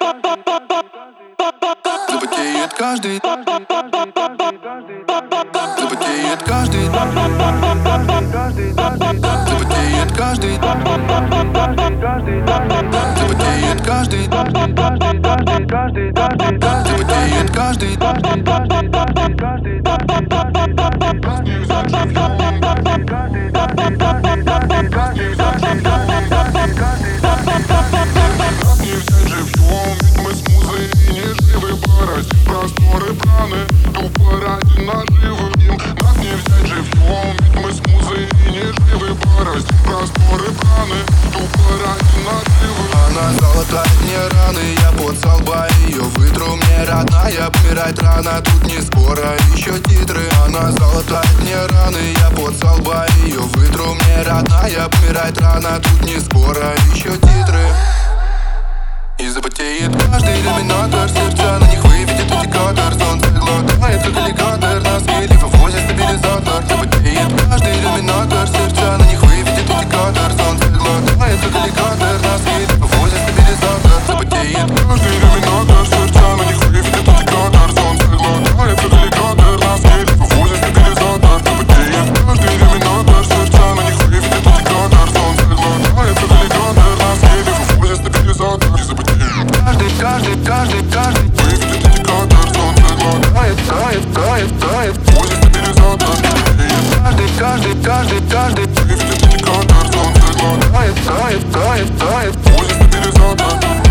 Запотеет каждый, запотеет каждый, запотеет каждый, запотеет каждый, запотеет каждый. Просторы праны, тупо ради наживы им. Нас не взять живьем, ведь мы с музой и не живы. Борость, просторы праны, тупо ради наживы. Она золотая мне раны, я под со лба ее вытру. Мне родная, помирать рано, тут не скоро, еще титры. Она золотая мне раны, я под со лба ее вытру. Мне родная, помирать рано, тут не скоро, еще титры. И запотеет каждый иллюминатор, сердца на них выведет индикатор. Солнце глотает, как аллигатор, нас или вывозит стабилизатор. Запотеет каждый иллюминатор, сердца на них выведет индикатор. Солнце глотает, как аллигатор, нас или вывозит стабилизатор. Запотеет каждый иллюминатор, сердца на них выведет индикатор. Солнце глотает, как аллигатор, нас или вывозит стабилизатор. Запотеет каждый иллюминатор, сердца на них выведет индикатор. Солнце глотает, как аллигатор, нас или вывозит стабилизатор. Каждый выведет индикатор, солнце глотает, тает, вывозит стабилизатор. Каждый выведет индикатор, солнце глотает, тает, вывозит стабилизатор.